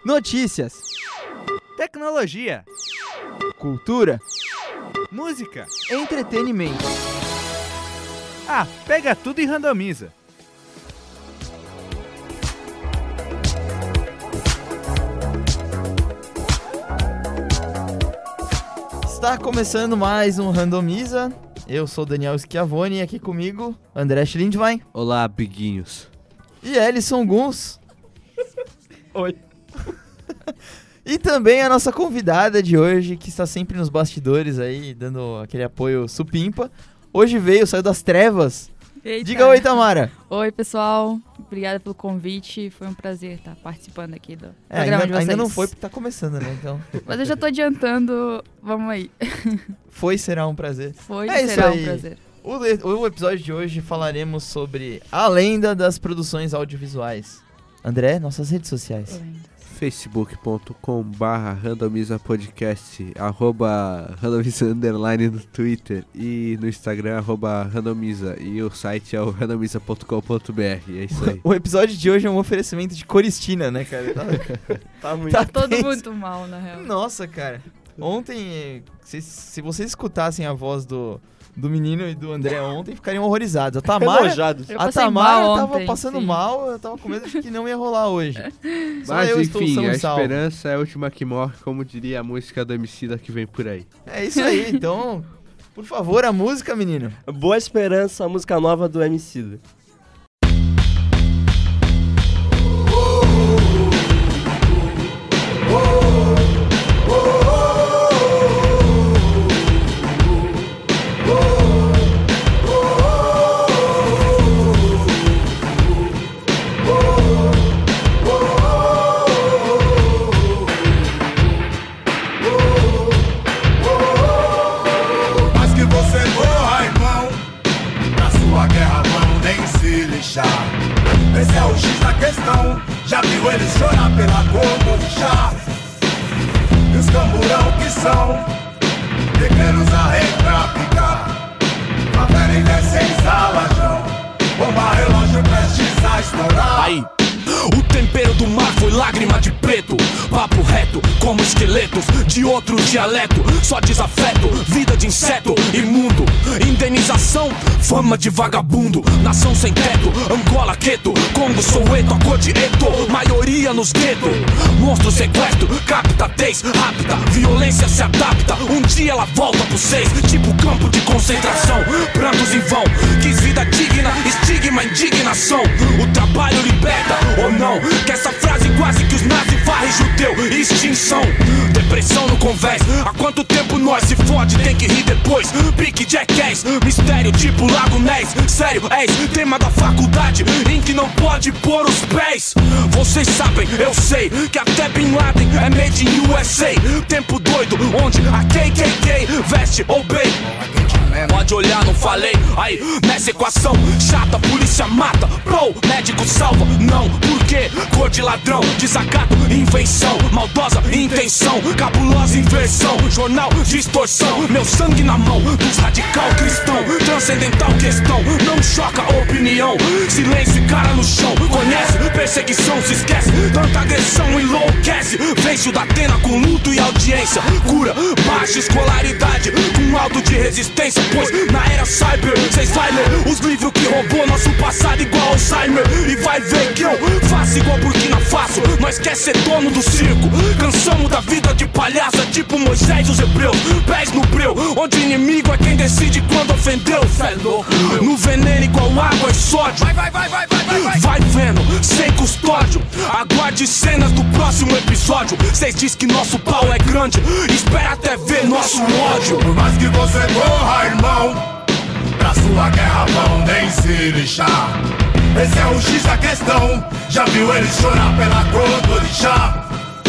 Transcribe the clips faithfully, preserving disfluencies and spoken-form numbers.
Notícias, tecnologia, cultura, música, entretenimento. Ah, pega tudo e randomiza. Está começando mais um Randomiza. Eu sou Daniel Schiavone e aqui comigo, André Schlindwein. Olá, biguinhos. E Ellison Guns. Oi. E também a nossa convidada de hoje, que está sempre nos bastidores aí, dando aquele apoio supimpa. Hoje veio, saiu das trevas. Eita. Diga oi, Tamara. Oi, pessoal. Obrigada pelo convite. Foi um prazer estar participando aqui do É, programa ainda, de vocês. ainda não foi porque tá começando, né? Então. Mas eu já tô adiantando. Vamos aí. Foi, será um prazer. Foi, É isso será aí. um prazer. O, o episódio de hoje falaremos sobre a lenda das produções audiovisuais. André, nossas redes sociais. facebook.com barra randomiza podcast, arroba randomiza underline no Twitter e no Instagram, arroba randomiza, e o site é o randomiza ponto com ponto b r, é isso aí. O episódio de hoje é um oferecimento de Coristina, né, cara? Tá, Tá muito... tá Todo tenso. muito mal, na real. Nossa, cara. Ontem, se, se vocês escutassem a voz do, do menino e do André ontem, ficariam horrorizados. A Tamara, Enojados. Eu a passei Tamara mal tava ontem, passando sim. mal, eu tava com medo de que não ia rolar hoje. Só Mas eu estou enfim, são a e salvo. esperança é a última que morre, como diria a música do Emicida que vem por aí. É isso aí, então, por favor, a música, menino. Boa Esperança, a música nova do Emicida. Esse é o X da questão. Já viu eles chorar pela cor do chá? E os camburão que são guerreiros a retraficar. Favela em dez alajão. Bomba relógio prestes a estourar. Aí, o tempero do mar foi lágrima de preto. Papo reto, como esqueletos de outro dialeto. Só desafeto, vida de inseto imundo. Indenização, fama de vagabundo. Nação sem teto, Angola, Queto, Congo, Soweto, a cor de Eto. Maioria nos guetos. Monstro sequestro, capta tez, rápida. Violência se adapta, um dia ela volta pro seis. Tipo campo de concentração, prantos em vão. Quis vida digna, estigma, indignação. O trabalho liberta, ou não? Que essa frase quase que os nazis varrem judeu. Extinção, depressão no convés. Há quanto tempo nós se fode, tem que rir depois. Pique Jackass, mistério tipo Lago Ness. Sério, és tema da faculdade em que não pode pôr os pés. Vocês sabem, eu sei, que até Bin Laden é made in U S A. Tempo doido, onde a K K K veste ou bem. Pode olhar, não falei. Aí, nessa equação chata, polícia mata. Bro, médico salva. Não, por quê? Cor de ladrão, desacato, invenção. Maldosa intenção, cabulosa inversão. Jornal, distorção. Meu sangue na mão dos radical cristão. Transcendental questão, não choca opinião. Silêncio e cara no chão. Conhece, perseguição, se esquece. Tanta agressão enlouquece. Vence o da Atena com luto e audiência. Cura, baixa escolaridade com alto de resistência. Pois na era cyber, cês vai ler os livros que roubou nosso passado igual Alzheimer. E vai ver que eu faço igual Burkina Faso. Nós quer ser dono do circo. Cansamos da vida de palhaça, tipo Moisés e os hebreus. Pés no breu, onde inimigo é quem decide quando ofendeu. Cê é louco, no veneno igual água e sódio. Vai, vai, vai, vai, vai, vai, vai. Vai vendo, sem custódio. Aguarde cenas do próximo episódio. Cês diz que nosso pau é grande, espera até ver nosso ódio. Por mais que você corra, irmão, pra sua guerra vão nem se lixar. Esse é o X da questão. Já viu eles chorar pela cor do orixá?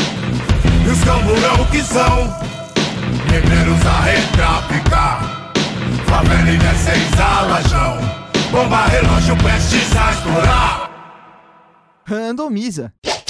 E os camburão que são guerreiros a retraficar. Favela em dez alajão. Bomba relógio prestes a estourar. Randomiza.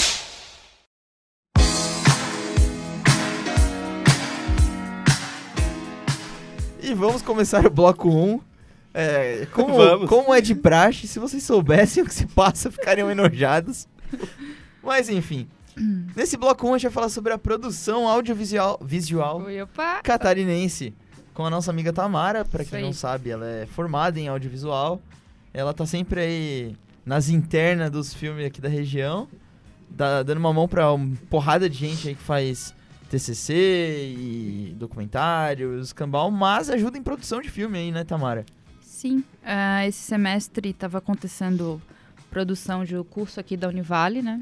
E vamos começar o bloco um. É, como, Vamos. como é de praxe, se vocês soubessem o que se passa, ficariam enojados. Mas enfim, Nesse bloco um a gente vai falar sobre a produção audiovisual visual Oi, opa. catarinense, com a nossa amiga Tamara. Pra Isso quem aí. não sabe, ela é formada em audiovisual. Ela tá sempre aí nas internas dos filmes aqui da região, dá- dando uma mão pra uma porrada de gente aí que faz T C C e documentários, cambal, mas ajuda em produção de filme aí, né, Tamara? Sim, ah, esse semestre estava acontecendo produção de um curso aqui da Univale, né?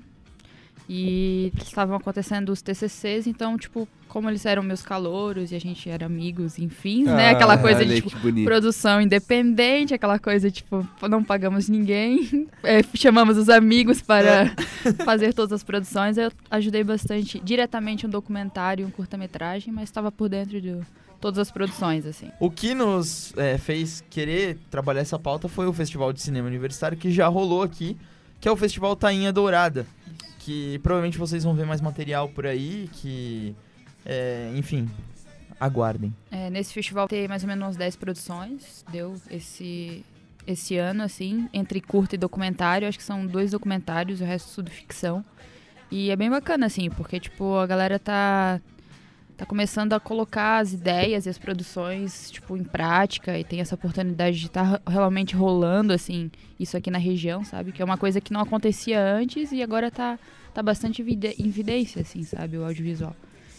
E estavam acontecendo os T C Cs, então, tipo, como eles eram meus calouros e a gente era amigos, enfim, né? Aquela coisa olha de, aí, tipo, que bonito. produção independente, aquela coisa, tipo, não pagamos ninguém, é, chamamos os amigos para fazer todas as produções. Eu ajudei bastante, diretamente um documentário e um curta-metragem, mas estava por dentro de todas as produções, assim. O que nos é, fez querer trabalhar essa pauta foi o Festival de Cinema Universitário, que já rolou aqui, que é o Festival Tainha Dourada, que provavelmente vocês vão ver mais material por aí, que, é, enfim, aguardem. É, nesse festival tem mais ou menos umas dez produções, deu esse, esse ano, assim, entre curta e documentário. Acho que são dois documentários, o resto tudo ficção. E é bem bacana, assim, porque, tipo, a galera tá, tá começando a colocar as ideias e as produções, tipo, em prática, e tem essa oportunidade de estar tá realmente rolando, assim, isso aqui na região, sabe? Que é uma coisa que não acontecia antes e agora tá, tá bastante evide- em evidência, assim, sabe? O audiovisual.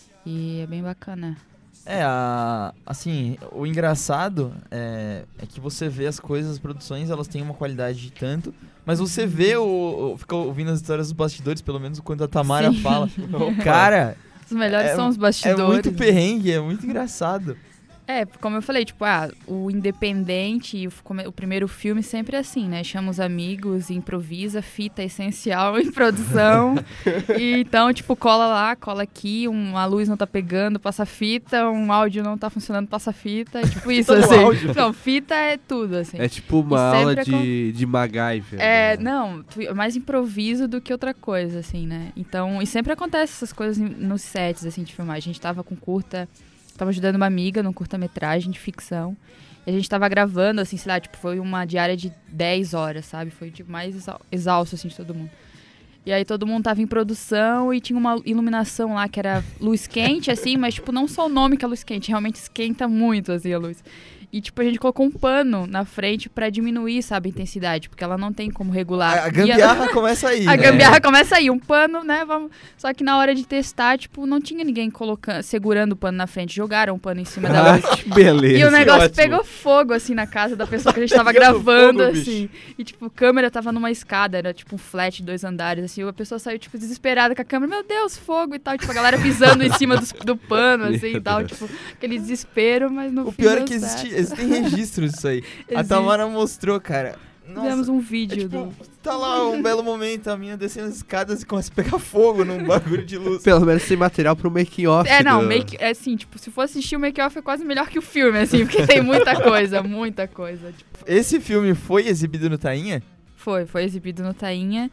E é bem bacana. É, a, assim, o engraçado é, é que você vê as coisas, as produções, elas têm uma qualidade de tanto, mas você vê, o, o fica ouvindo as histórias dos bastidores, pelo menos quando a Tamara Sim. fala, cara, Os melhores É- são os é bastidores. muito perrengue, é muito engraçado. É, como eu falei, tipo, ah, o independente e o, come- o primeiro filme sempre é assim, né? Chama os amigos, improvisa, fita essencial em produção. E então, tipo, cola lá, cola aqui, uma luz não tá pegando, passa fita, um áudio não tá funcionando, passa fita. É tipo isso, no assim. áudio. Não, fita é tudo, assim. É tipo uma E aula sempre de, de MacGyver. É, né? não, tu- mais improviso do que outra coisa, assim, né? Então, e sempre acontece essas coisas em- nos sets, assim, de filmagem. A gente tava com curta, tava ajudando uma amiga num curta-metragem de ficção. E a gente tava gravando, assim, sei lá, tipo, foi uma diária de dez horas, sabe? Foi, tipo, mais exau- exausto, assim, de todo mundo. E aí todo mundo tava em produção e tinha uma iluminação lá que era luz quente, assim, mas, tipo, não só o nome que é luz quente, realmente esquenta muito, assim, a luz. E, tipo, a gente colocou um pano na frente pra diminuir, sabe, a intensidade, porque ela não tem como regular. A, a E gambiarra começa aí, A né? gambiarra começa aí, um pano, né? Vamos... Só que na hora de testar, tipo, não tinha ninguém colocando, segurando o pano na frente. Jogaram o pano em cima da Ah, luz. que beleza. E o negócio ótimo. pegou fogo, assim, na casa da pessoa que a gente tava Pegando gravando, fogo, bicho. assim. E, tipo, a câmera tava numa escada, era, tipo, um flat de dois andares, assim. E a pessoa saiu, tipo, desesperada com a câmera. Meu Deus, fogo e tal. Tipo, a galera pisando em cima do, do pano, assim, Meu e tal. Deus. Tipo, aquele desespero, mas no O fim pior é deu que certo. existe, existem registros disso aí. A Existe. Tamara mostrou, cara. Nossa, Fizemos um é vídeo tipo, do... tá lá um belo momento, a minha descendo as escadas e começa a pegar fogo num bagulho de luz. Pelo menos tem material pro making off. É, não, do... make, é assim, tipo, se for assistir o make-off é quase melhor que o filme, assim, porque tem muita coisa, muita coisa. Tipo, Esse filme foi exibido no Tainha? foi, foi exibido no Tainha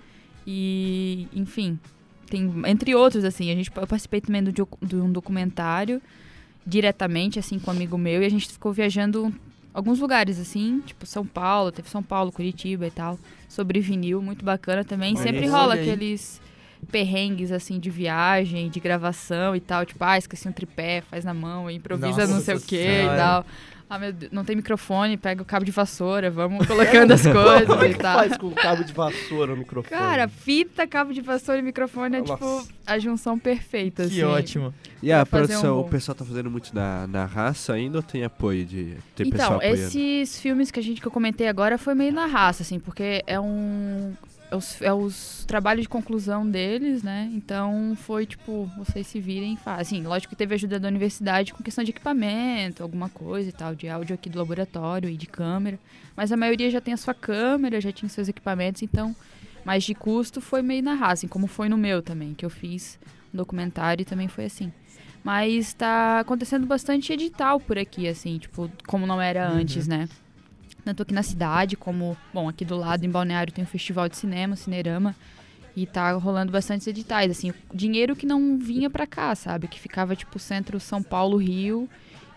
e, enfim, tem, entre outros, assim, a gente, eu participei também do, docu- de um documentário diretamente, assim, com um amigo meu, e a gente ficou viajando alguns lugares, assim, tipo São Paulo, teve São Paulo, Curitiba e tal, sobre vinil, muito bacana também. Olha Sempre isso, rola olha aí. aqueles perrengues, assim, de viagem, de gravação e tal, tipo, ah, esqueci um tripé, faz na mão, improvisa Nossa não sei o que Senhora. e tal. Ah, meu Deus, não tem microfone, pega o cabo de vassoura, vamos colocando as coisas Como é e que tal. faz com o cabo de vassoura no microfone? Cara, fita, cabo de vassoura e microfone é, Nossa. tipo, a junção perfeita, Que assim. ótimo. E a pra fazer produção, um o bom. pessoal tá fazendo muito na, na raça ainda ou tem apoio de ter pessoal Então, apoiando? esses filmes que a gente que eu comentei agora foi meio na raça, assim, porque é um é os, é os trabalhos de conclusão deles, né? Então foi tipo, vocês se virem e fazem. Assim, lógico que teve ajuda da universidade com questão de equipamento, alguma coisa e tal, de áudio aqui do laboratório e de câmera, mas a maioria já tem a sua câmera, já tinha seus equipamentos, então, mas de custo foi meio na raça, assim, como foi no meu também, que eu fiz um documentário e também foi assim. Mas tá acontecendo bastante edital por aqui, assim, tipo, como não era antes, né? Tanto aqui na cidade, como, bom, aqui do lado, em Balneário, tem um festival de cinema, Cinerama, e tá rolando bastantes editais, assim, dinheiro que não vinha pra cá, sabe? Que ficava, tipo, centro São Paulo, Rio,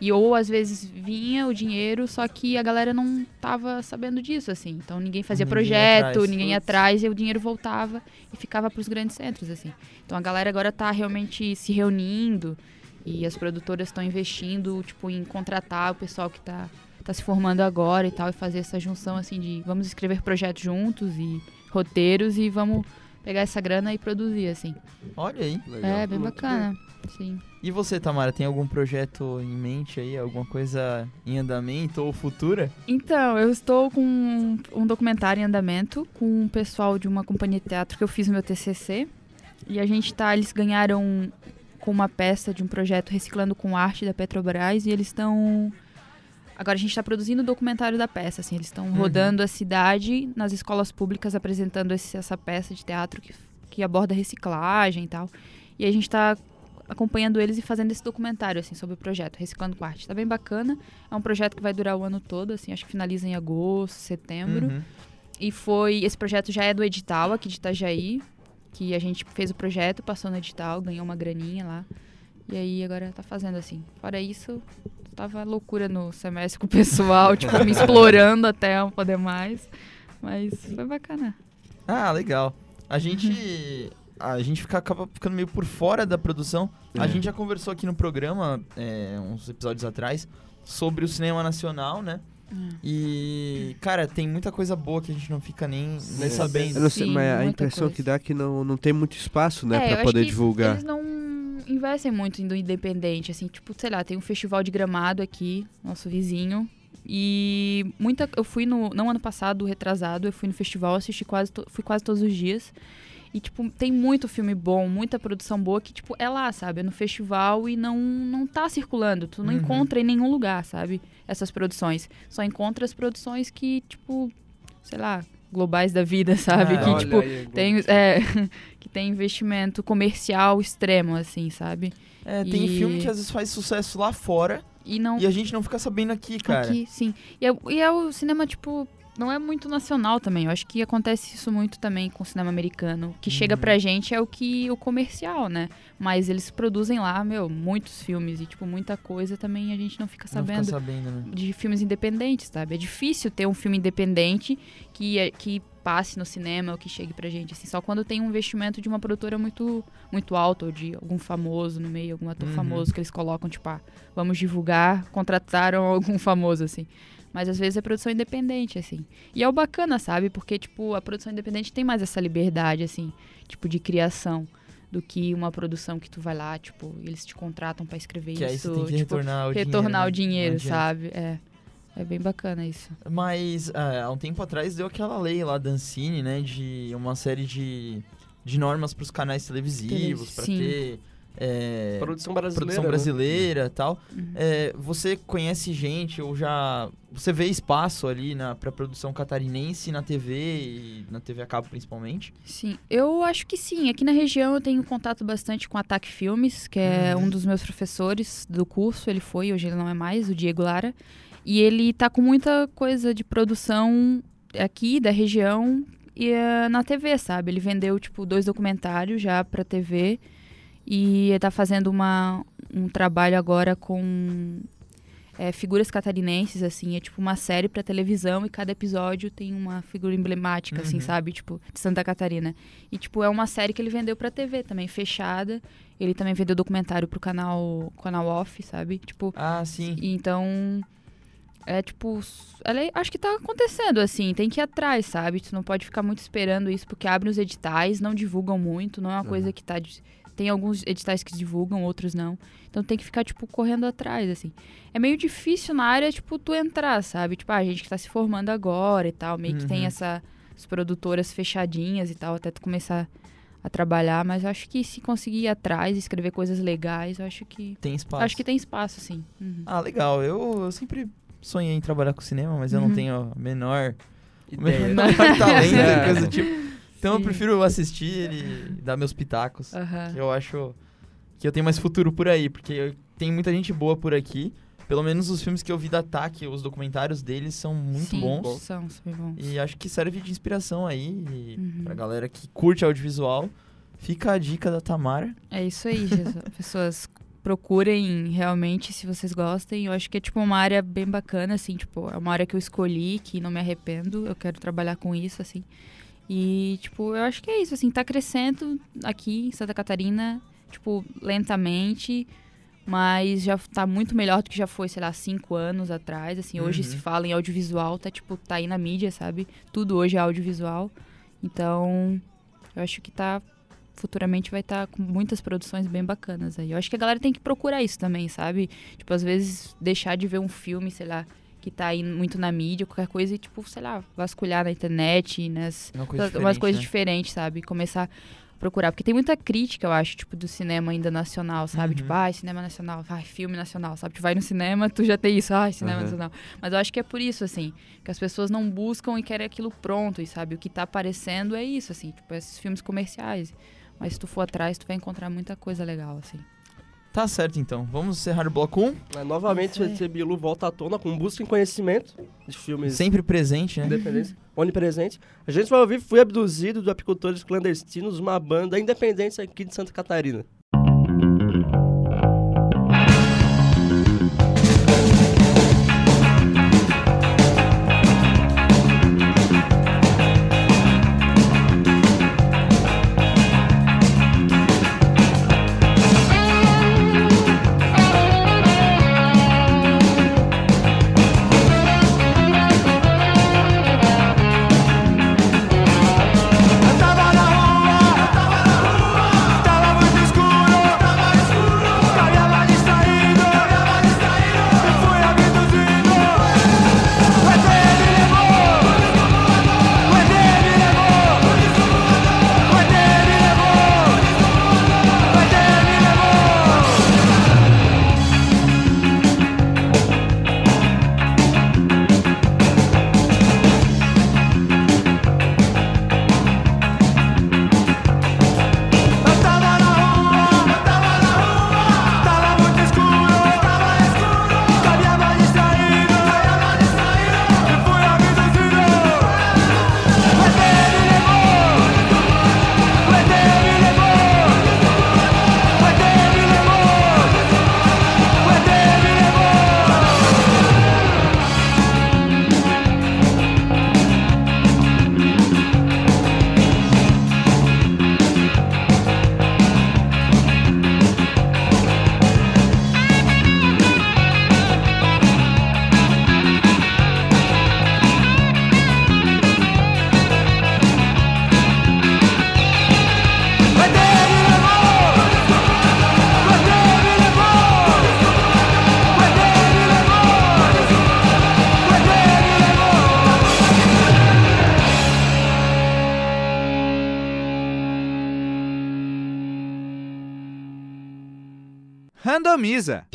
E ou às vezes vinha o dinheiro, só que a galera não tava sabendo disso, assim. Então ninguém fazia Ninguém projeto, atrás. ninguém ia atrás, e o dinheiro voltava e ficava pros grandes centros, assim. Então a galera agora tá realmente se reunindo e as produtoras estão investindo, tipo, em contratar o pessoal que tá, tá se formando agora e tal, e fazer essa junção, assim, de vamos escrever projetos juntos e roteiros e vamos pegar essa grana e produzir, assim. Olha aí. Legal. É, bem Muito bacana. Sim. E você, Tamara, tem algum projeto em mente aí? Alguma coisa em andamento ou futura? Então, eu estou com um, um documentário em andamento com o pessoal de uma companhia de teatro que eu fiz no meu T C C. E a gente tá, eles ganharam com uma peça de um projeto Reciclando com Arte da Petrobras e eles estão... Agora a gente está produzindo o documentário da peça, assim, eles estão Uhum. rodando a cidade nas escolas públicas apresentando esse, essa peça de teatro que, que aborda reciclagem e tal. E a gente está acompanhando eles e fazendo esse documentário, assim, sobre o projeto Reciclando com Arte. Tá bem bacana, é um projeto que vai durar o ano todo, assim, acho que finaliza em agosto, setembro. Uhum. E foi, esse projeto já é do edital aqui de Itajaí, que a gente fez o projeto, passou no edital, ganhou uma graninha lá. E aí agora tá fazendo assim. Fora isso, tava loucura no semestre com o pessoal, tipo, me explorando até não poder mais. Mas foi bacana. Ah, legal. A gente... A gente fica, acaba ficando meio por fora da produção. A É. gente já conversou aqui no programa, é, uns episódios atrás, sobre o cinema nacional, né? E, cara, tem muita coisa boa que a gente não fica nem, nem Eu sabendo. não sei, Sim, mas a muita impressão coisa. que dá é que não, não tem muito espaço, né, É, eu pra acho poder que divulgar. Eles não investem muito no independente, assim, tipo, sei lá, tem um festival de Gramado aqui, nosso vizinho. E muita. Eu fui no. Não ano passado, retrasado, eu fui no festival, assisti quase. To, fui quase todos os dias. E, tipo, tem muito filme bom, muita produção boa que, tipo, é lá, sabe? É no festival e não, não tá circulando. Tu não Uhum. encontra em nenhum lugar, sabe? Essas produções. Só encontra as produções que, tipo, sei lá, globais da vida, sabe? Ah, que, Olha tipo, aí, tem, é, que tem investimento comercial extremo, assim, sabe? É, tem E- filme que às vezes faz sucesso lá fora E não... e a gente não fica sabendo aqui, cara. Aqui, sim. E é, e é o cinema, tipo, não é muito nacional também. Eu acho que acontece isso muito também com o cinema americano. O que chega pra gente é o que o comercial, né? Mas eles produzem lá, meu, muitos filmes e, tipo, muita coisa também a gente não fica Não sabendo. fica sabendo, né? De filmes independentes, sabe? É difícil ter um filme independente que, é- que passe no cinema ou que chegue pra gente, assim. Só quando tem um investimento de uma produtora muito, muito alto ou de algum famoso no meio, algum ator Uhum. famoso que eles colocam, tipo, ah, vamos divulgar, contrataram algum famoso, assim. Mas às vezes é produção independente, assim. E é o bacana, sabe? Porque, tipo, a produção independente tem mais essa liberdade, assim, tipo, de criação do que uma produção que tu vai lá, tipo, eles te contratam pra escrever Que aí isso, você tem que tipo, retornar o dinheiro. retornar né? o dinheiro, Não adianta. sabe? É. É bem bacana isso. Mas ah, há um tempo atrás deu aquela lei lá da Ancine, né? De uma série de, de normas pros canais televisivos, pra Sim. ter é, Produção brasileira. produção né? brasileira e tal. Uhum. É, você conhece gente ou já... Você vê espaço ali na, pra produção catarinense na T V e na T V a cabo principalmente? Sim, eu acho que sim. Aqui na região eu tenho contato bastante com a Ataque Filmes, que é Uhum. um dos meus professores do curso. Ele foi, hoje ele não é mais, o Diego Lara. E ele tá com muita coisa de produção aqui da região e eh, na T V, sabe? Ele vendeu, tipo, dois documentários já pra T V e ele tá fazendo uma, um trabalho agora com eh, figuras catarinenses, assim. É tipo uma série pra televisão e cada episódio tem uma figura emblemática, assim, Uhum. sabe? Tipo, de Santa Catarina. E, tipo, é uma série que ele vendeu pra T V também, fechada. Ele também vendeu documentário pro canal, canal off, sabe? Tipo, Ah, sim. e então, é tipo, s- ela é- acho que tá acontecendo, assim, tem que ir atrás, sabe? Tu não pode ficar muito esperando isso, porque abrem os editais, não divulgam muito, não é uma coisa que tá... de- Tem alguns editais que divulgam, outros não. Então tem que ficar, tipo, correndo atrás, assim. É meio difícil na área, tipo, tu entrar, sabe? Tipo, ah, a gente que tá se formando agora e tal, meio que tem Uhum. essa, as produtoras fechadinhas e tal, até tu começar a trabalhar, mas eu acho que se conseguir ir atrás, escrever coisas legais, eu acho que... Tem espaço. Acho que tem espaço, sim. Uhum. Ah, legal. Eu, eu sempre sonhei em trabalhar com cinema, mas eu não Uhum. tenho a menor, o Ideia. menor talento, É. coisa do tipo. Então eu Sim. prefiro assistir e dar meus pitacos. Aham. Que eu acho que eu tenho mais futuro por aí, porque eu- tem muita gente boa por aqui. Pelo menos os filmes que eu vi da T A C, os documentários deles são muito Sim, bons. São super bons. E acho que serve de inspiração aí. E Uhum. pra galera que curte audiovisual, fica a dica da Tamara. É isso aí, Jesus. Pessoas procurem realmente se vocês gostem. Eu acho que é, tipo, uma área bem bacana, assim, tipo, é uma área que eu escolhi, que não me arrependo. Eu quero trabalhar com isso, assim. E, tipo, eu acho que é isso, assim, tá crescendo aqui em Santa Catarina, tipo, lentamente, mas já tá muito melhor do que já foi, sei lá, cinco anos atrás, assim. Hoje Uhum. se fala em audiovisual, tá, tipo, tá aí na mídia, sabe? Tudo hoje é audiovisual. Então, eu acho que tá... futuramente vai estar com muitas produções bem bacanas aí. Eu acho que a galera tem que procurar isso também, sabe? Tipo, às vezes deixar de ver um filme, sei lá, que tá aí muito na mídia, qualquer coisa, e, tipo, sei lá, vasculhar na internet, nas, Uma coisa umas diferente, coisas né? diferentes, sabe? Começar a procurar. Porque tem muita crítica, eu acho, tipo, do cinema ainda nacional, sabe? Uhum. Tipo, ai, cinema nacional, ai, filme nacional, sabe? Tu vai no cinema, tu já tem isso, ai, cinema Uhum. nacional. Mas eu acho que é por isso, assim, que as pessoas não buscam e querem aquilo pronto, e sabe? O que tá aparecendo é isso, assim, tipo, esses filmes comerciais. Mas se tu for atrás, tu vai encontrar muita coisa legal, assim. Tá certo, então. Vamos encerrar o bloco um. Mas, novamente, Isso aí. o C C Bilu volta à tona com busca em conhecimento de filmes Sempre presente, né? independentes, onipresente. A gente vai ouvir Fui Abduzido, do Apicultores Clandestinos, uma banda independente aqui de Santa Catarina. Eu tava na rua, eu tava na rua, tava muito escuro, tava escuro, caminhava distraído, caminhava distraído, e fui abduzido. O E T me levou, o E T me levou, o E T me levou, o E T me Eu tava na rua, eu tava na rua, tava muito escuro, tava escuro, caminhava distraído, caminhava distraído, e fui abduzido. O E T me levou, o E T me levou, o E T me levou, o E T me O E T me levou, o E T me levou, o E T me levou, o E T me levou. Randomiza.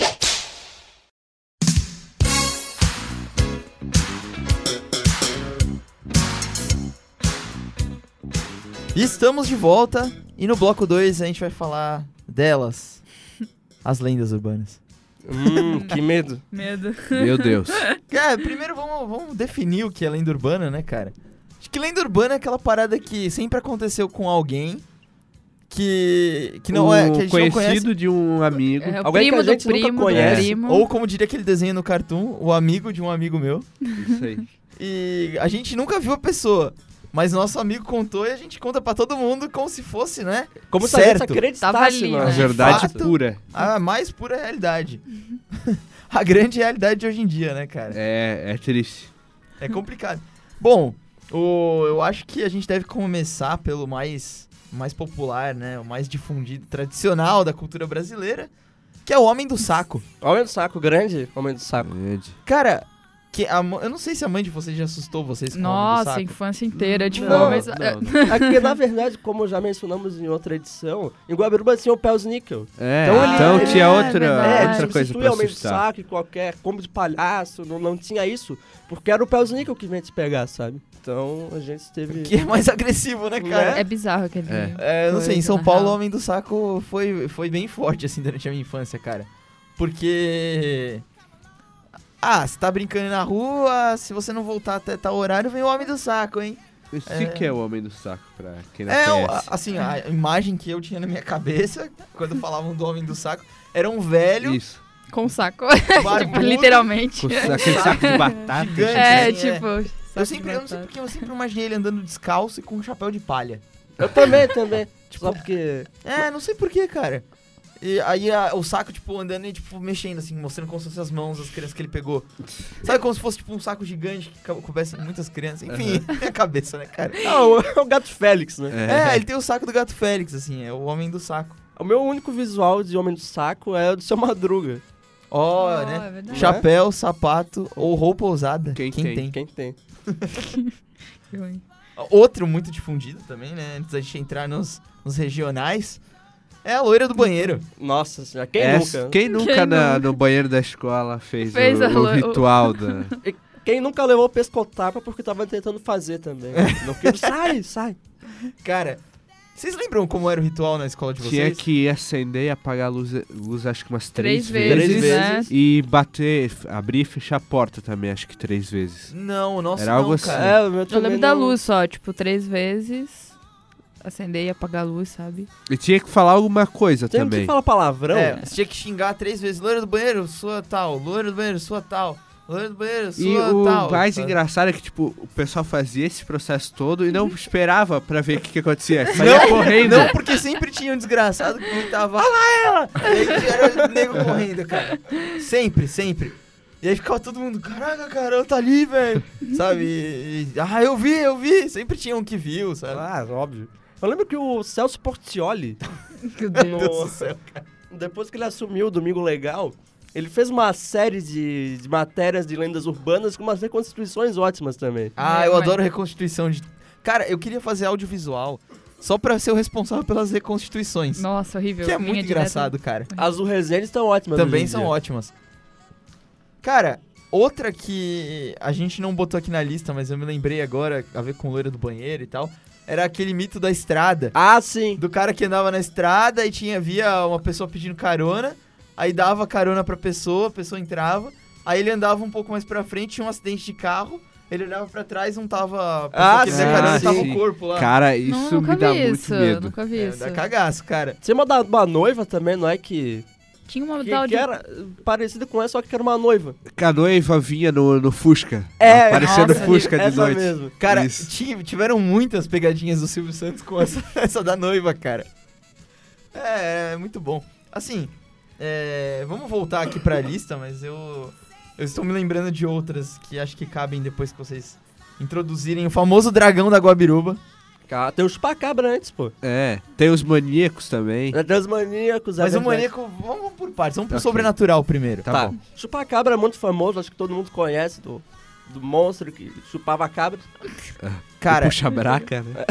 E estamos de volta. E no bloco dois a gente vai falar delas. As lendas urbanas. Hum, que medo. Medo. Meu Deus. Cara, primeiro vamos, vamos definir o que é lenda urbana, né, cara? Acho que lenda urbana é aquela parada que sempre aconteceu com alguém que, que não Um é, que a gente não conhece. conhecido de um amigo. É o Alguém que primo a gente do nunca primo do conhece. primo. Ou como diria aquele desenho no Cartoon, o amigo de um amigo meu. Isso aí. E a gente nunca viu a pessoa. Mas nosso amigo contou e a gente conta pra todo mundo como se fosse, né? Como se a gente Certo. acreditasse, Tava ali, mano. A né? verdade fato. pura. A mais pura realidade. A grande realidade de hoje em dia, né, cara? É, é triste. É complicado. Bom, o, eu acho que a gente deve começar pelo mais, mais popular, né? O mais difundido, tradicional da cultura brasileira, que é o Homem do Saco. Homem do saco, grande homem do saco. Grande. Cara, que a, mo- eu não sei se a mãe de vocês já assustou vocês com o Homem do Nossa, a Saco. infância inteira, tipo, Não, mas- não, não. É porque, na verdade, como já mencionamos em outra edição, em Guabiruba tinha o Pels Níquel. É, Então ele- então ele- tinha é outra, verdade. É, outra ele coisa substituía pra o homem do assustar. saco e qualquer combo de palhaço, não, não tinha isso, porque era o Pels Níquel que vinha te pegar, sabe? Então a gente teve... Que é mais agressivo, né, cara? É bizarro aquele. É. É, não sei, em coisa, São na Paulo o real. Homem do Saco foi, foi bem forte, assim, durante a minha infância, cara. Porque... Ah, você tá brincando na rua, se você não voltar até tal horário, vem o Homem do Saco, hein? Esse É. que é o Homem do Saco, pra quem não É, o- conhece. a- assim, a imagem que eu tinha na minha cabeça, quando falavam do Homem do Saco, era um velho, Isso. Com um saco. barbudo, Tipo, literalmente. Com aquele saco de batata. gigante, É, assim, tipo. Eu, saco sempre, de eu não sei batata. porque eu sempre imaginei ele andando descalço e com um chapéu de palha. Eu também, também. Só porque... É, não sei porquê, cara. E aí a- o saco, tipo, andando e, tipo, mexendo, assim, mostrando como se fossem as mãos das crianças que ele pegou. Sabe como se fosse, tipo, um saco gigante que cou- coubesse muitas crianças? Enfim, minha cabeça, né, cara? Ah, o, é o Gato Félix, né? É, ele tem o saco do Gato Félix, assim, é o Homem do Saco. O meu único visual de Homem do Saco é o do Seu Madruga. Ó, Oh, né? é verdade. Chapéu, sapato ou roupa ousada. Quem Quem, tem? tem? Quem tem? Que ruim. Outro muito difundido também, né? Antes da gente entrar nos, nos regionais, é a loira do banheiro. Nossa senhora, quem Essa- nunca? Quem nunca Quem na- nunca? no banheiro da escola fez, Fez o, a o lo- ritual da... E quem nunca levou pescotapa porque tava tentando fazer também. Não quero, sai, sai. Cara, vocês lembram como era o ritual na escola de Tinha vocês? que acender e apagar a luz, luz acho que umas três, Três vezes, vezes. né? E bater, abrir e fechar a porta também, acho que três vezes. Não, nossa, Era não, algo assim. cara. É, o meu Eu também lembro da não- luz só, tipo, três vezes. Acender e apagar a luz, sabe? E tinha que falar alguma coisa Tem também. que falar palavrão? É, você tinha que xingar três vezes. Loira do banheiro, sua tal. Loira do banheiro, sua tal. Loira do banheiro, sua E o tal. mais sabe? engraçado é que, tipo, o pessoal fazia esse processo todo e não esperava pra ver o que, que acontecia. Saía correndo. Não, porque sempre tinha um desgraçado que gritava, olha lá ela! E aí era o nego correndo, cara. Sempre, sempre. E aí ficava todo mundo, caraca, cara, ela tá ali, velho. Sabe? E, e, ah, eu vi, eu vi. Sempre tinha um que viu, sabe? Ah, óbvio. Eu lembro que o Celso Portiolli, Meu Meu Deus no- do céu. depois que ele assumiu o Domingo Legal, ele fez uma série de, de matérias de lendas urbanas com umas reconstituições ótimas também. Ah, É, eu mas- adoro reconstituição de... Cara, eu queria fazer audiovisual só pra ser o responsável pelas reconstituições. Nossa, horrível. Que é Linha muito direta. engraçado, cara. As do Resende estão ótimas. Também hoje em são dia. ótimas. Cara, outra que a gente não botou aqui na lista, mas eu me lembrei agora, a ver com loira do banheiro e tal, era aquele mito da estrada. Ah, sim. Do cara que andava na estrada e tinha, via uma pessoa pedindo carona, aí dava carona pra pessoa, a pessoa entrava, aí ele andava um pouco mais pra frente, tinha um acidente de carro, ele olhava pra trás, não tava a pessoa Ah, que ele deu sim, carona, sim. tava o corpo lá. Cara, Não, isso nunca me dá vi muito isso. medo. Nunca vi É, isso. dá cagaço, cara. Tem uma da uma noiva também, não é que... Tinha uma Que, tal que de... era parecida com essa, só que era uma noiva. Que a noiva vinha no, no Fusca. É, Aparecendo nossa, Fusca de essa noite. mesmo. Cara, Isso. ti- tiveram muitas pegadinhas do Silvio Santos com essa, essa da noiva, cara. É, é muito bom. Assim, é, vamos voltar aqui pra lista, mas eu, eu estou me lembrando de outras que acho que cabem depois que vocês introduzirem o famoso dragão da Guabiruba. Cara, tem o chupacabra antes, pô. É, tem os maníacos também. Tem os maníacos. é Mas o verdade. maníaco, vamos por partes, vamos pro Ok. sobrenatural primeiro. Tá, Tá. bom. Chupacabra é muito famoso, acho que todo mundo conhece, do, do monstro que chupava cabra. Cara, Puxa braca, né?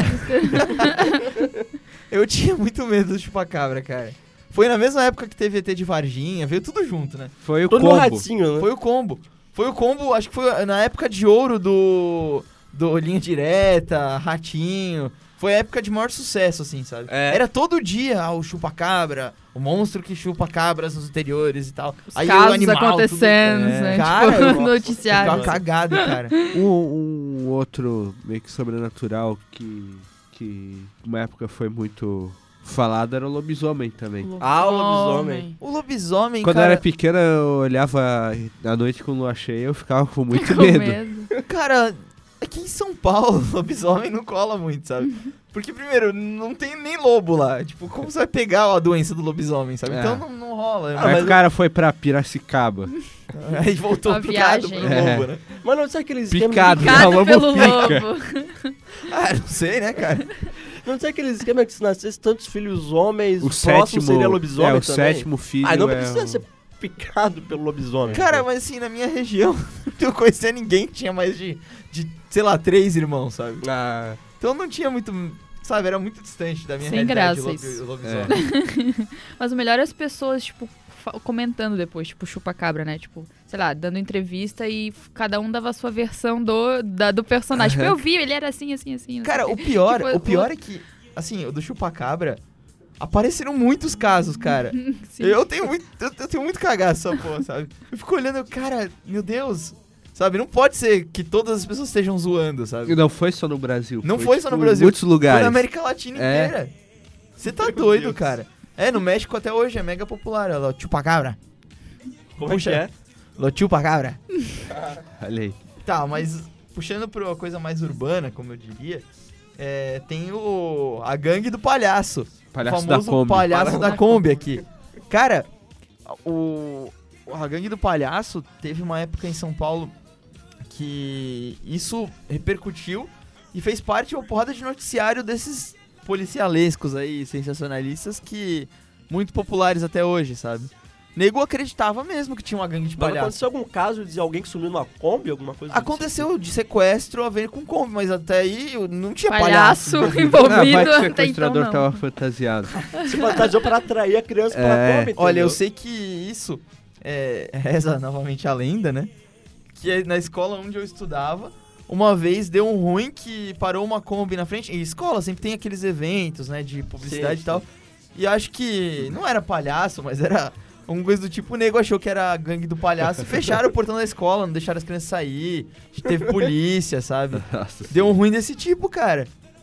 eu tinha muito medo do chupacabra, cara. Foi na mesma época que teve E T de Varginha, veio tudo junto, né? Foi o Todo no combo. ratinho, né? Foi o combo. Foi o combo, acho que foi na época de ouro do, do Linha Direta, Ratinho. Foi a época de maior sucesso, assim, sabe? É. Era todo dia ah, o chupa-cabra, o monstro que chupa cabras nos interiores e tal. Os Aí o casos animal, acontecendo, tudo... né? Cara, tipo, nossa, noticiário. Ficava cagado, cara. Um, um outro meio que sobrenatural que, que uma época foi muito falado era o lobisomem também. Ah, o lobisomem. O lobisomem, Quando cara... eu era pequeno, eu olhava à noite com lua cheia, eu ficava com muito Com medo. medo. Cara, aqui em São Paulo, lobisomem não cola muito, sabe? Porque, primeiro, não tem nem lobo lá. Tipo, como você vai pegar a doença do lobisomem, sabe? É. Então não, não rola. Ah, Aí mas o cara foi pra Piracicaba. Aí voltou Uma picado viagem. pelo É. lobo, né? Mas não sei aqueles esquema Picado. que- Não, Picado lobo pelo pica. lobo. Ah, não sei, né, cara? Não sei aquele esquema que se nascesse tantos filhos homens, O o, próximo sétimo, seria lobisomem é, o também. sétimo filho Ah, não é precisa o- ser picado pelo lobisomem. Cara, mas assim, na minha região, eu não conhecia ninguém que tinha mais de, de, sei lá, três irmãos, sabe? Ah, Então não tinha muito, sabe, era muito distante da minha Sem realidade graça o lobi- isso. o lobisomem. Mas o melhor é as pessoas, tipo, fa- comentando depois, tipo, chupa-cabra, né? Tipo, sei lá, dando entrevista e f- cada um dava a sua versão do, da- do personagem. Tipo, Aham. eu vi, ele era assim, assim, assim. não Cara, sei o pior, Tipo, o pior é que, assim, o do chupacabra, apareceram muitos casos, cara. Sim. Eu tenho muito, eu, eu tenho muito cagaço essa porra, sabe? Eu fico olhando, cara, meu Deus, Sabe? Não pode ser que todas as pessoas estejam zoando, sabe? E não foi só no Brasil. Não foi só no tipo, Brasil. Em muitos Foi lugares. na América Latina É. inteira. Você tá doido, cara. É, no México até hoje é mega popular. Ó, chupacabra. Como Puxa. é que é? Lo chupacabra. Olha aí. Tá, mas puxando pra uma coisa mais urbana, como eu diria, é, tem o a gangue do palhaço. Palhaço o da famoso Kombi. palhaço da Kombi aqui. Cara, o a gangue do palhaço teve uma época em São Paulo que isso repercutiu e fez parte de uma porrada de noticiário desses policialescos aí, sensacionalistas, que muito populares até hoje, sabe? Nego acreditava mesmo que tinha uma gangue de Mas palhaço. aconteceu algum caso de alguém que sumiu numa Kombi, alguma coisa do Aconteceu de sequestro a ver com Kombi, mas até aí não tinha Palhaço palhaço. envolvido Ah, vai que o até então sequestrador não. tava fantasiado. tipo? Se fantasiou pra atrair a criança pra É. Kombi, Olha, eu entendeu? sei que isso é, reza novamente a lenda, né? Que é na escola onde eu estudava, uma vez deu um ruim que parou uma Kombi na frente. E escola sempre tem aqueles eventos, né, de publicidade Sim, e tal. E acho que não era palhaço, mas era alguma coisa do tipo, o nego achou que era a gangue do palhaço e fecharam o portão da escola, não deixaram as crianças sair. Teve polícia, sabe? Nossa, Deu um ruim desse tipo, cara.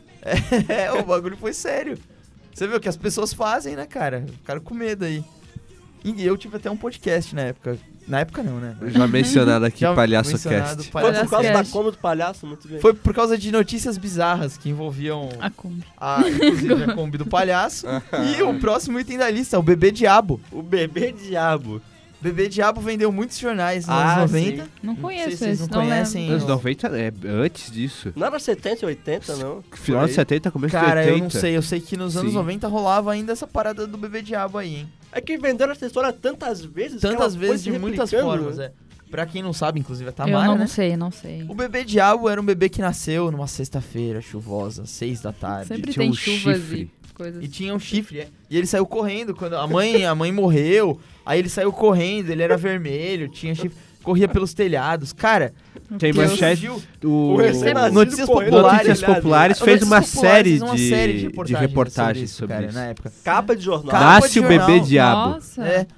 É, o bagulho foi sério. Você viu o que as pessoas fazem, né, cara? Ficaram com medo aí. E eu tive até um podcast na época. Na época não, né? já mencionado aqui, Já Palhaço mencionado, Cast. Foi Palhaço por causa da Cast. Kombi do palhaço, muito bem. Foi por causa de notícias bizarras que envolviam A Kombi. a, inclusive a Kombi do palhaço. E o próximo item da lista, o Bebê Diabo. O bebê diabo. Bebê Diabo vendeu muitos jornais nos Ah, anos noventa. sim. Não sei conheço se vocês esse, não não conhecem. lembro. Anos noventa, é antes disso. Não era setenta e oitenta, não? Final Por de aí. setenta, começo Cara, de oitenta. eu não sei. Eu sei que nos anos Sim. noventa rolava ainda essa parada do Bebê Diabo aí, hein? É que venderam essa história tantas vezes. que Tantas ela foi vezes, se de muitas replicando, formas, né? é. Pra quem não sabe, inclusive a Eu Tamara, não né? sei, não sei. O Bebê Diabo era um bebê que nasceu numa sexta-feira chuvosa, seis da tarde. Sempre tinha tem um chuvas chifre. e coisas. E tinha um chifre, é. E ele saiu correndo quando a mãe, a mãe morreu. Aí ele saiu correndo, ele era vermelho, tinha chifre, corria pelos telhados. Cara, Tem Deus. manchete. O... O recém-nascido Notícias correndo populares. Notícias telhado. Populares a fez uma Notícias Populares série fez uma de, série de de reportagens, reportagens sobre, sobre cara, isso. na época. Capa de jornal. Capa Nasce de o Bebê jornal. Diabo. Nossa. É,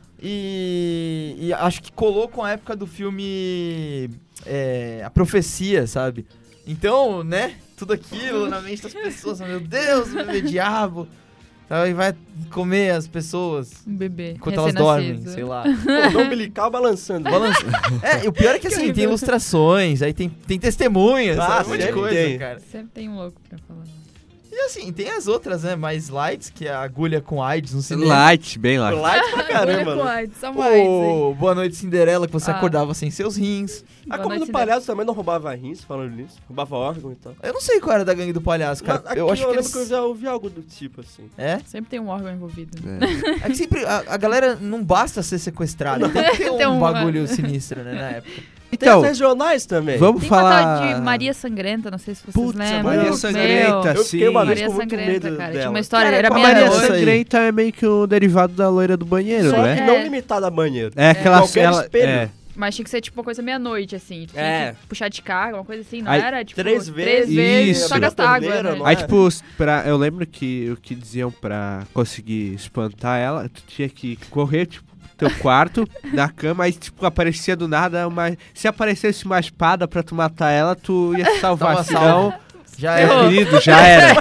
e, e acho que colou com a época do filme é, A Profecia, sabe? Então, né, tudo aquilo na mente das pessoas, meu Deus, o bebê diabo, sabe? Vai comer as pessoas Um bebê. enquanto elas dormem, recém-nascido. sei lá. Cordão umbilical balançando. Balança. É, e o pior é que assim, tem horrível. ilustrações, aí tem, tem testemunhas, Ah, sabe? Um monte de sempre coisa, tem. cara. Sempre tem um louco pra falar. E assim, tem as outras, né, mais lights, que é a agulha com AIDS no cinema. Light, bem light. Light pra caramba, Olha com né? AIDS, só mais, hein? O Boa Noite Cinderela, que você Ah. acordava sem seus rins. A Boa Kombi noite, do palhaço também não roubava rins, falando nisso. Roubava órgão e tal. Eu não sei qual era da gangue do palhaço, cara. Mas aqui eu acho que lembro eles... que eu já ouvi algo do tipo, assim. É? Sempre tem um órgão envolvido. É. É que sempre a, a galera não basta ser sequestrada, tem que ter um, Tem um- bagulho sinistro, né, na época. Então, Tem as regionais também. vamos Tem falar... uma tal de Maria Sangrenta, não sei se vocês Putz, a lembram. Maria Meu, Sangrenta, Eu sim. fiquei uma vez Maria com muito Sangrenta, medo cara. dela. Tinha uma história, Cara, era qual A Maria Meia-noite. Sangrenta é meio que um derivado da loira do banheiro, Só não que é? É. não limitada a banheiro. É aquela... Qualquer ela- espelho. é. Mas tinha que ser tipo uma coisa meia-noite, assim. Tu tinha É. que puxar de carga, uma coisa assim, não Aí, era? Tipo, três vezes. Três vezes, Isso. só gastar água, Torneira, né? não Aí, é? tipo, pra, eu lembro que o que diziam pra conseguir espantar ela, tu tinha que correr, tipo, pro teu quarto, na cama, aí, tipo, aparecia do nada uma... Se aparecesse uma espada pra tu matar ela, tu ia se salvar, Tava senão... salvo. Já É, era. querido, já era.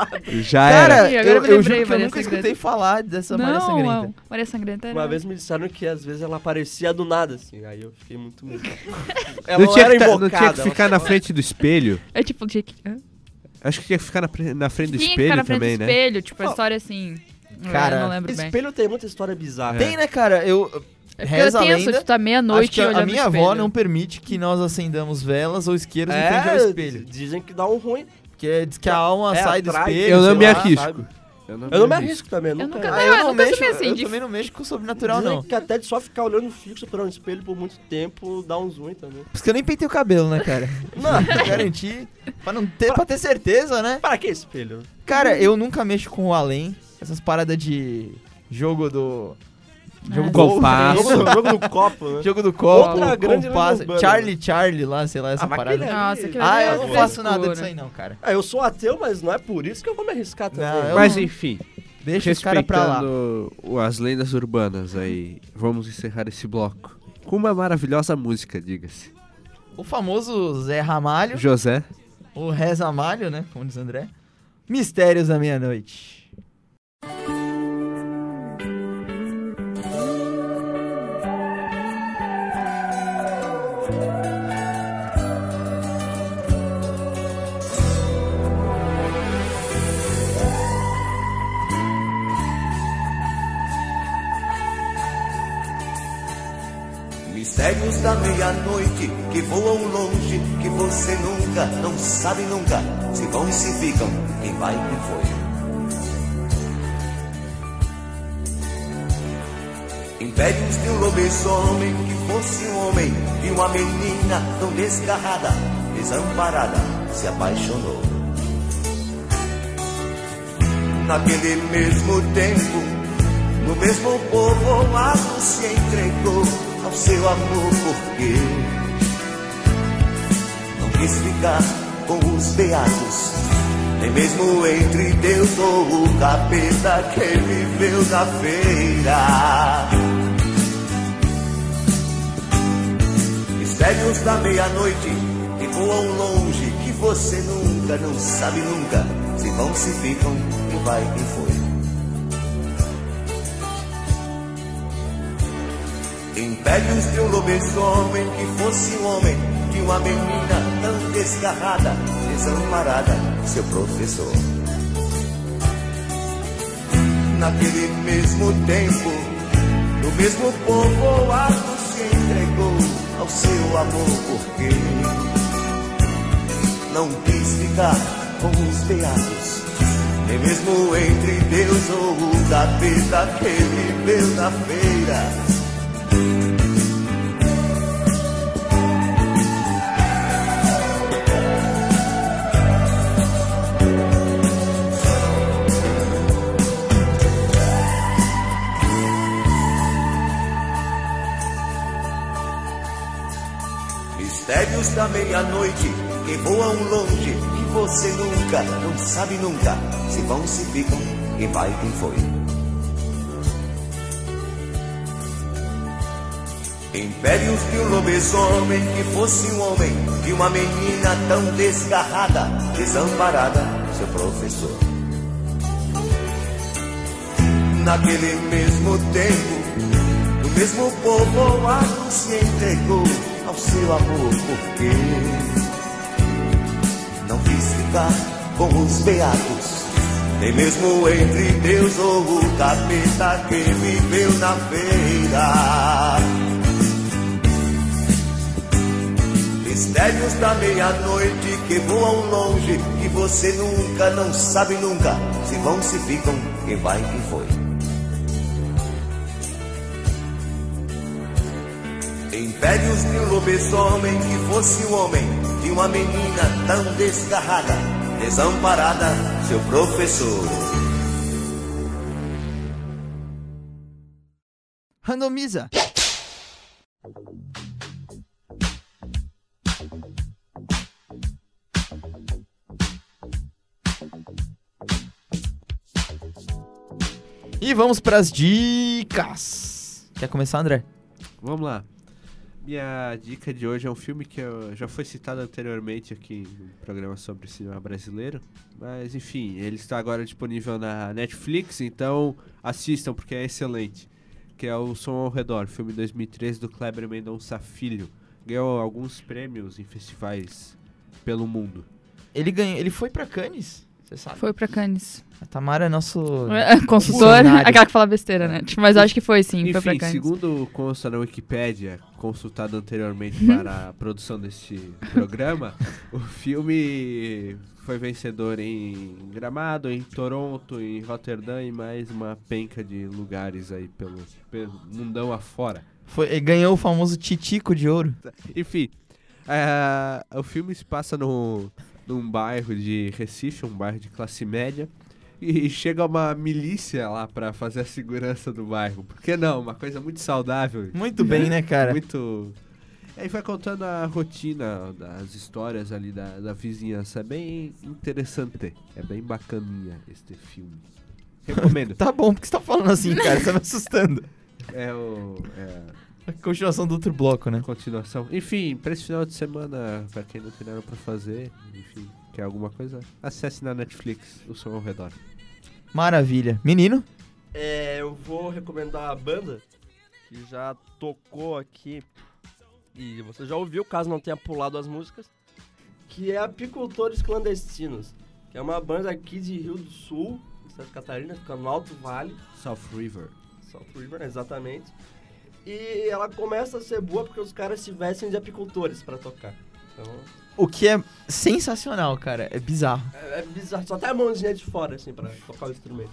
Já era. Cara, Ih, agora eu, eu me eu lembrei, juro que eu Maria nunca Sangrenta. escutei falar dessa Maria Não, Sangrenta. não. Maria Sangrenta era... Uma vez me disseram que às vezes ela aparecia do nada, assim. Aí eu fiquei muito medo. Ela Não não, tinha, era que tá- invocada. não tinha que ela ficar na só- frente do espelho. É tipo, tinha que... Hã? Acho que tinha que ficar na, pre- na frente do Tinha que espelho ficar na frente também, do né? espelho, tipo, a Ó, história assim... cara, eu não lembro bem. Espelho tem muita história bizarra. Tem, né, cara? Eu... É porque Reza eu a tenso, lenda. tu tá Acho meia-noite que a, olhando a minha no avó espelho. não permite que nós acendamos velas ou isqueiros em frente ao É, espelho. dizem que dá um ruim. Porque diz que a alma É, sai do atrai. espelho. Eu não sei me lá, arrisco. sabe? Eu não, Eu não me arrisco também, eu Eu nunca... nunca- Ah, Não, eu eu não nunca mexo, tive assim, eu de- também não mexo com o sobrenatural, Dizem não. que até de só ficar olhando fixo pra um espelho por muito tempo dá uns ruins também. Por isso que eu nem pentei o cabelo, né, cara? Não. Pra garantir, pra, não ter, pra ter certeza, né? Para que espelho? Cara, eu nunca mexo com o além. Essas paradas de jogo do... Jogo Ah, do compasso. Jogo, do- jogo do copo, né? Jogo do copo, Outra grande compasso, lenda urbana. Charlie Charlie lá, sei lá, essa Ah, mas parada. aquele Nossa, aquilo Ah, ali é eu não frescura. faço nada disso aí não, cara. Ah, eu sou ateu, mas não é por isso que eu vou me arriscar também. Não, eu Mas não- enfim, Deixa os caras pra lá. respeitando o- as lendas urbanas aí, vamos encerrar esse bloco com uma maravilhosa música, diga-se. O famoso Zé Ramalho, José. o Reza Ramalho, né? Como diz André. Mistérios da Meia-Noite. Mistérios da meia-noite que voam longe, que você nunca, não sabe nunca, se vão e se ficam, quem vai e quem foi. Impérios de um lobisomem que fosse um homem, de uma menina tão desgarrada, desamparada, se apaixonou. Naquele mesmo tempo, no mesmo povoado se entregou ao seu amor, porque não quis ficar com os beatos, nem mesmo entre Deus ou o capeta que viveu na feira. Mistérios da meia-noite que voam longe, que você nunca, não sabe nunca, se vão, se ficam, quem vai, quem foi. Impérios de um lobisomem que fosse um homem, de uma menina tão desgarrada, desamparada, seu professor. Naquele mesmo tempo, no mesmo povoado se entregou ao seu amor, porque não quis ficar com os beatos, nem mesmo entre Deus ou o capeta que viveu na feira. Mistérios da meia-noite que voam longe, que você nunca, não sabe nunca, se vão, se ficam, quem vai, quem foi. Impérios de um lobisomem que fosse um homem, de uma menina tão desgarrada, desamparada, seu professor. Naquele mesmo tempo, no mesmo povoado se entregou ao seu amor, porque não quis ficar com os beatos, nem mesmo entre Deus ou o capeta que viveu na feira. Mistérios da meia-noite que voam longe, que você nunca, não sabe nunca, se vão, se ficam, quem vai, quem foi. Impérios de um lobisomem que fosse um homem, de uma menina tão desgarrada, desamparada, seu professor. Randomiza. E vamos pras dicas. Quer começar, André? Vamos lá. Minha dica de hoje é um filme que eu, já foi citado anteriormente aqui no programa sobre cinema brasileiro. Mas enfim, ele está agora disponível na Netflix, então assistam porque é excelente. Que é o Som ao Redor, filme dois mil e treze do Kleber Mendonça Filho. Ganhou alguns prêmios em festivais pelo mundo. Ele ganhou, ele foi pra Cannes, você sabe? Foi pra Cannes. A Tamara é nosso consultor, funcionário. aquela que fala besteira, né? Tipo, mas eu acho que foi sim, foi pra Enfim, Cannes. segundo consta na Wikipédia, consultado anteriormente para a produção deste programa, o filme foi vencedor em Gramado, em Toronto, em Roterdã e mais uma penca de lugares aí pelo, pelo mundão afora. Foi, ele ganhou o famoso Titico de Ouro. Enfim, é, o filme se passa no, num bairro de Recife, um bairro de classe média, e chega uma milícia lá pra fazer a segurança do bairro. Por que não? Uma coisa muito saudável. Muito bem, né, cara? Muito... E aí vai contando a rotina, das histórias ali da, da vizinhança. É bem interessante. É bem bacaninha este filme. Recomendo. Tá bom, por que você tá falando assim, cara? Você tá me assustando. É o... É... A continuação do outro bloco, né? Continuação. Enfim, pra esse final de semana, pra quem não tem nada pra fazer, enfim, quer alguma coisa, acesse na Netflix o Som ao Redor. Maravilha. Menino? É, eu vou recomendar a banda que já tocou aqui e você já ouviu, caso não tenha pulado as músicas, que é Apicultores Clandestinos, que é uma banda aqui de Rio do Sul, Santa Catarina, fica no Alto Vale. South River. South River, exatamente. E ela começa a ser boa porque os caras se vestem de apicultores pra tocar. Então, O que é sensacional, cara. É bizarro. é, é bizarro, só tem a mãozinha de fora, assim, pra tocar o instrumento.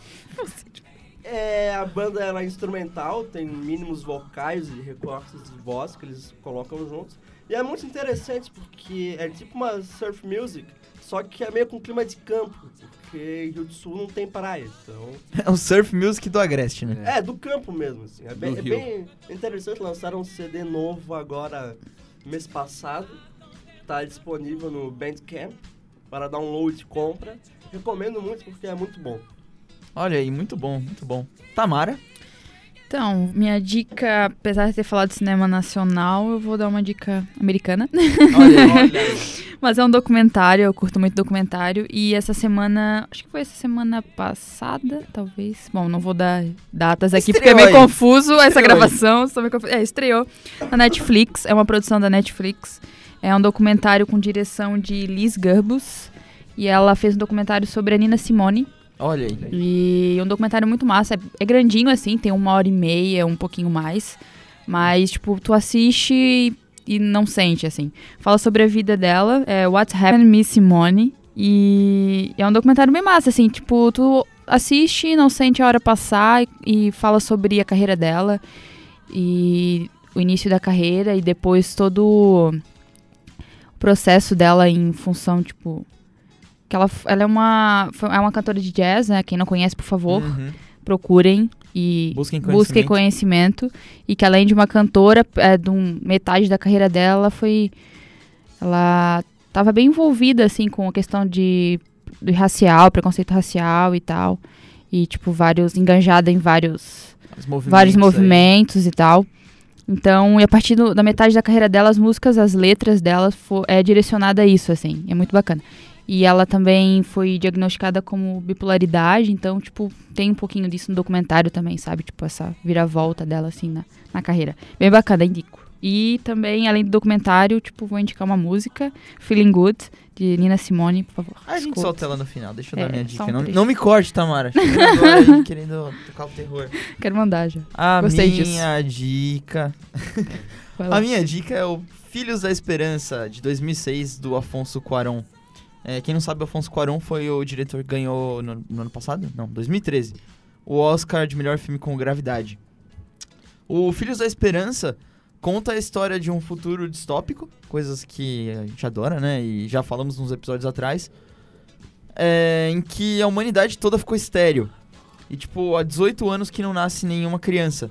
É, a banda ela é instrumental, tem mínimos vocais e recortes de voz que eles colocam juntos. E é muito interessante porque é tipo uma surf music, só que é meio com clima de campo, porque Rio do Sul não tem praia, então... É o surf music do Agreste, né? É, do campo mesmo, assim. É bem, Do é Rio. bem interessante, lançaram um C D novo agora, mês passado. Tá disponível no Bandcamp para download e compra. Recomendo muito porque é muito bom. Olha aí, muito bom, muito bom. Tamara? Então, minha dica, apesar de ter falado de cinema nacional, eu vou dar uma dica americana. Olha, olha aí. Mas é um documentário, eu curto muito documentário. E essa semana, acho que foi essa semana passada, talvez. Bom, não vou dar datas aqui, porque é Estreou meio aí. confuso essa Estreou gravação. Estou meio confu- É, estreou na Netflix, é uma produção da Netflix. É um documentário com direção de Liz Gerbus. E ela fez um documentário sobre a Nina Simone. Olha aí. E um documentário muito massa. É, é grandinho, assim, tem uma hora e meia, um pouquinho mais. Mas, tipo, tu assiste e, e não sente, assim. Fala sobre a vida dela, é What Happened to Miss Simone. E é um documentário bem massa, assim, tipo, tu assiste, não sente a hora passar e, e fala sobre a carreira dela. E o início da carreira e depois todo o processo dela em função, tipo... que ela, ela é uma é uma cantora de jazz, né? Quem não conhece, por favor, Uhum. procurem e Busquem busquem conhecimento. conhecimento. E que além de uma cantora, é, de um, metade da carreira dela foi... Ela estava bem envolvida, assim, com a questão de, de racial, preconceito racial e tal. E, tipo, vários... Enganjada em vários... Os movimentos vários aí. movimentos e tal. Então, e a partir do- da metade da carreira dela, as músicas, as letras dela fo- é direcionada a isso, assim. É muito bacana. E ela também foi diagnosticada como bipolaridade, então, tipo, tem um pouquinho disso no documentário também, sabe? Tipo, essa viravolta dela, assim, na, na carreira. Bem bacana, indico. E também, além do documentário, tipo, vou indicar uma música, Feeling Good, de Nina Simone, por favor. A gente escuta. solta ela no final, deixa eu dar É, minha só dica. um Não, trecho. não me corte, Tamara. Chegando agora aí, querendo tocar o terror. Quero mandar já. A Gostei minha dica... Vai lá. A minha dica é o Filhos da Esperança, de dois mil e seis, do Afonso Cuarón. É, quem não sabe, o Afonso Cuarón foi o diretor que ganhou no, no ano passado? Não, dois mil e treze. O Oscar de melhor filme com Gravidade. O Filhos da Esperança conta a história de um futuro distópico, coisas que a gente adora, né? E já falamos nos episódios atrás. É, em que a humanidade toda ficou estéril. E, tipo, há dezoito anos que não nasce nenhuma criança.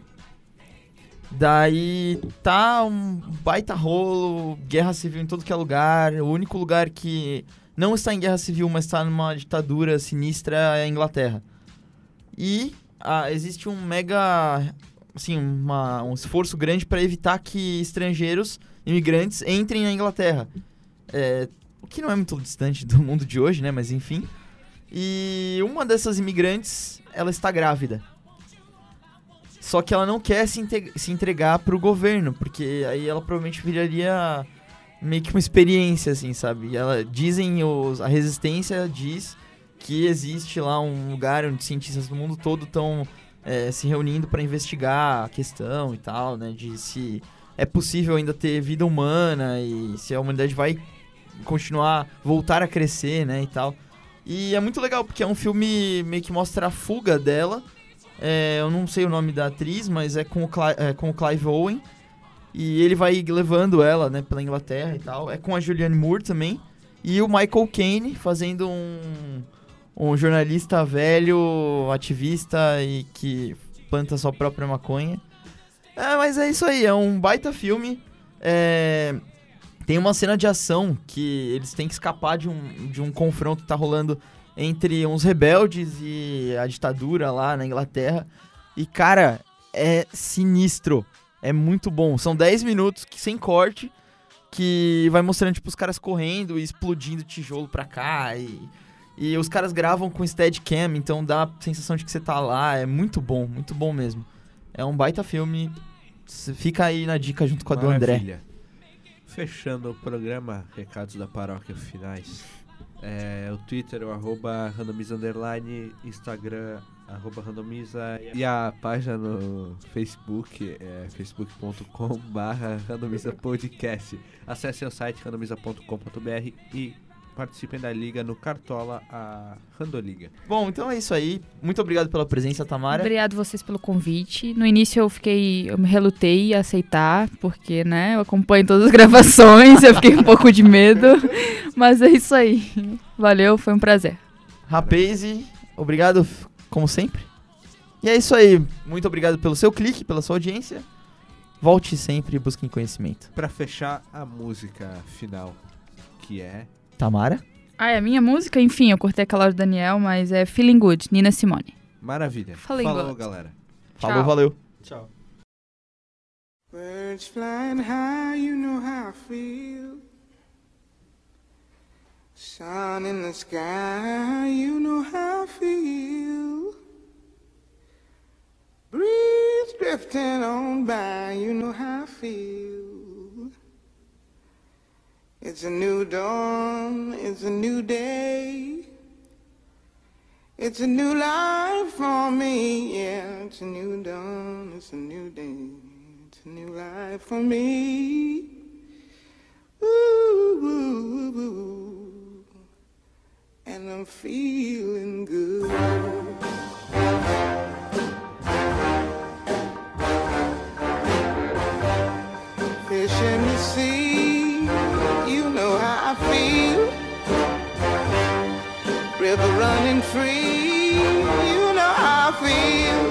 Daí tá um baita rolo, guerra civil em todo que é lugar. O único lugar que não está em guerra civil, mas está numa ditadura sinistra é a Inglaterra. E ah, existe um mega, assim, uma, um esforço grande para evitar que estrangeiros, imigrantes, entrem na Inglaterra. É, o que não é muito distante do mundo de hoje, né? Mas enfim. E uma dessas imigrantes, ela está grávida. Só que ela não quer se, inte- se entregar pro governo, porque aí ela provavelmente viraria meio que uma experiência, assim, sabe? E ela, dizem, os, a resistência diz que existe lá um lugar onde cientistas do mundo todo estão é, se reunindo para investigar a questão e tal, né? De se é possível ainda ter vida humana e se a humanidade vai continuar, voltar a crescer, né? E tal. E é muito legal, porque é um filme meio que mostra a fuga dela. É, eu não sei o nome da atriz, mas é com o, Cli- é com o Clive Owen. E ele vai levando ela, né, pela Inglaterra e tal. É com a Julianne Moore também. E o Michael Caine fazendo um, um jornalista velho, ativista e que planta sua própria maconha. É, mas é isso aí, é um baita filme. É, tem uma cena de ação que eles têm que escapar de um, de um confronto que tá rolando entre uns rebeldes e a ditadura lá na Inglaterra. E, cara, é sinistro. É muito bom. São dez minutos que, sem corte, que vai mostrando, tipo, os caras correndo e explodindo tijolo pra cá. E, e os caras gravam com Steadicam, então dá a sensação de que você tá lá. É muito bom, muito bom mesmo. É um baita filme. Fica aí na dica junto com a do André. Maravilha. Fechando o programa, recados da paróquia finais. É, o Twitter, o arroba randomiza underline, Instagram, arroba randomiza, e a página no Facebook é facebook ponto com barra randomiza podcast. Acesse o site randomiza ponto com ponto b r e participem da liga no Cartola, a Randoliga. Bom, então é isso aí. Muito obrigado pela presença, Tamara. Obrigado vocês pelo convite. No início eu fiquei, eu me relutei a aceitar, porque, né, eu acompanho todas as gravações, eu fiquei um pouco de medo, mas é isso aí. Valeu, foi um prazer. Rapaze, obrigado como sempre. E é isso aí. Muito obrigado pelo seu clique, pela sua audiência. Volte sempre e busquem conhecimento. Pra fechar a música final, que é... Tamara? Ah, é a minha música? Enfim, eu cortei aquela do Daniel, mas é Feeling Good, Nina Simone. Maravilha. Feeling Falou, good. galera. Falou, Tchau. valeu. Tchau. Birds flying high, you know how I feel. Sun in the sky, you know how I feel. Breeze drifting on by, you know how I feel. It's a new dawn, it's a new day. It's a new life for me, yeah. It's a new dawn, it's a new day. It's a new life for me. Ooh, ooh, ooh. And I'm feeling good. Fish in the sea, you know how I feel. River running free, you know how I feel.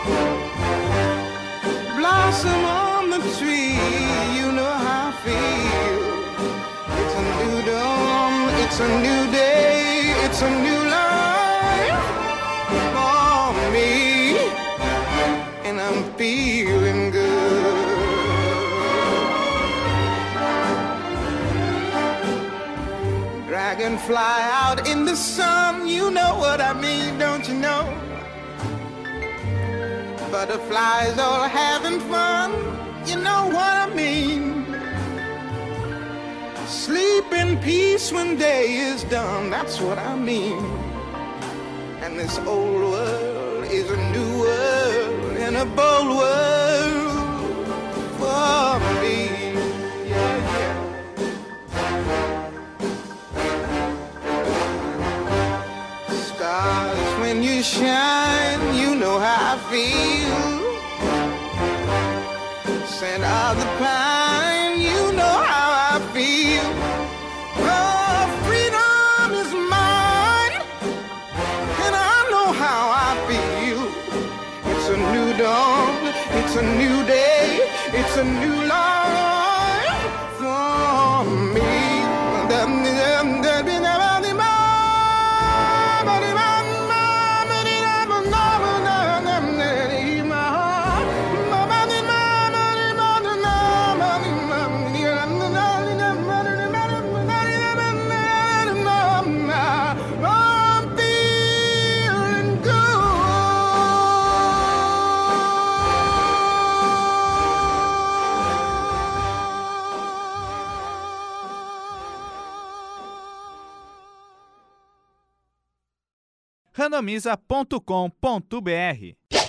Blossom on the tree, you know how I feel. It's a new dawn, it's a new day, it's a new life for me. And I'm feeling good. Dragonfly out in the sun, you know what I mean, don't you know? Butterflies all having fun, you know what I mean. Sleep in peace when day is done, that's what I mean. And this old world is a new world and a bold world for me. Yeah, yeah. Stars, when you shine, you know how I feel. Scent of the pine, you know how I feel. Oh, freedom is mine, and I know how I feel. It's a new dawn, it's a new day, it's a new life for me. randomiza ponto com ponto b r